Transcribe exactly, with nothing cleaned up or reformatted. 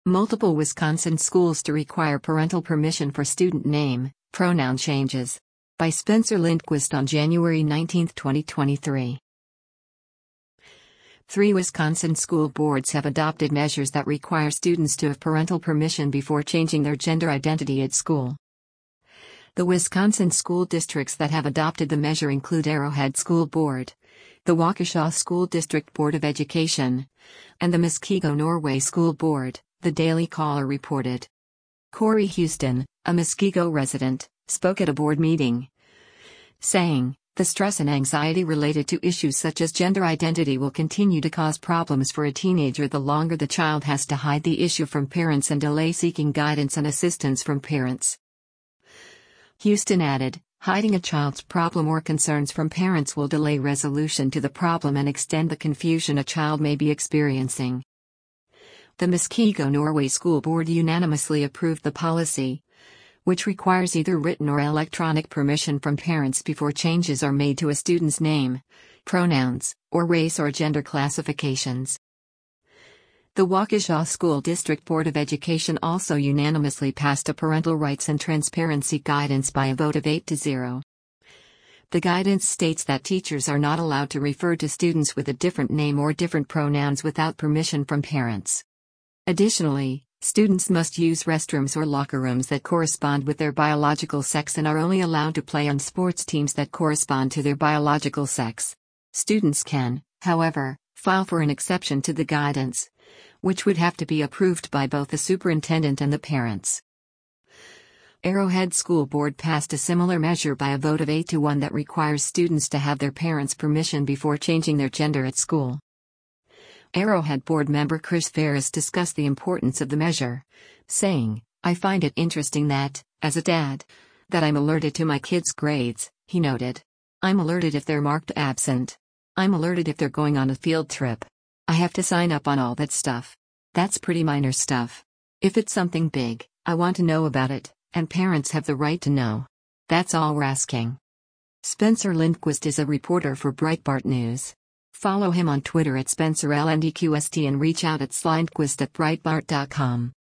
Multiple Wisconsin schools to require parental permission for student name, pronoun changes. By Spencer Lindquist on January nineteenth, twenty twenty-three. Three Wisconsin school boards have adopted measures that require students to have parental permission before changing their gender identity at school. The Wisconsin school districts that have adopted the measure include Arrowhead School Board, the Waukesha School District Board of Education, and the Muskego Norway School Board, the Daily Caller reported. Corey Houston, a Muskego resident, spoke at a board meeting, saying, "The stress and anxiety related to issues such as gender identity will continue to cause problems for a teenager the longer the child has to hide the issue from parents and delay seeking guidance and assistance from parents." Houston added, "Hiding a child's problem or concerns from parents will delay resolution to the problem and extend the confusion a child may be experiencing." The Muskego Norway School Board unanimously approved the policy, which requires either written or electronic permission from parents before changes are made to a student's name, pronouns, or race or gender classifications. The Waukesha School District Board of Education also unanimously passed a parental rights and transparency guidance by a vote of eight to zero. The guidance states that teachers are not allowed to refer to students with a different name or different pronouns without permission from parents. Additionally, students must use restrooms or locker rooms that correspond with their biological sex and are only allowed to play on sports teams that correspond to their biological sex. Students can, however, file for an exception to the guidance, which would have to be approved by both the superintendent and the parents. Arrowhead School Board passed a similar measure by a vote of eight to one that requires students to have their parents' permission before changing their gender at school. Arrowhead board member Chris Ferris discussed the importance of the measure, saying, "I find it interesting that, as a dad, that I'm alerted to my kids' grades," he noted. "I'm alerted if they're marked absent. I'm alerted if they're going on a field trip. I have to sign up on all that stuff. That's pretty minor stuff. If it's something big, I want to know about it, and parents have the right to know. That's all we're asking." Spencer Lindquist is a reporter for Breitbart News. Follow him on Twitter at Spencer L N D Q S T and reach out at slindquist at breitbart dot com.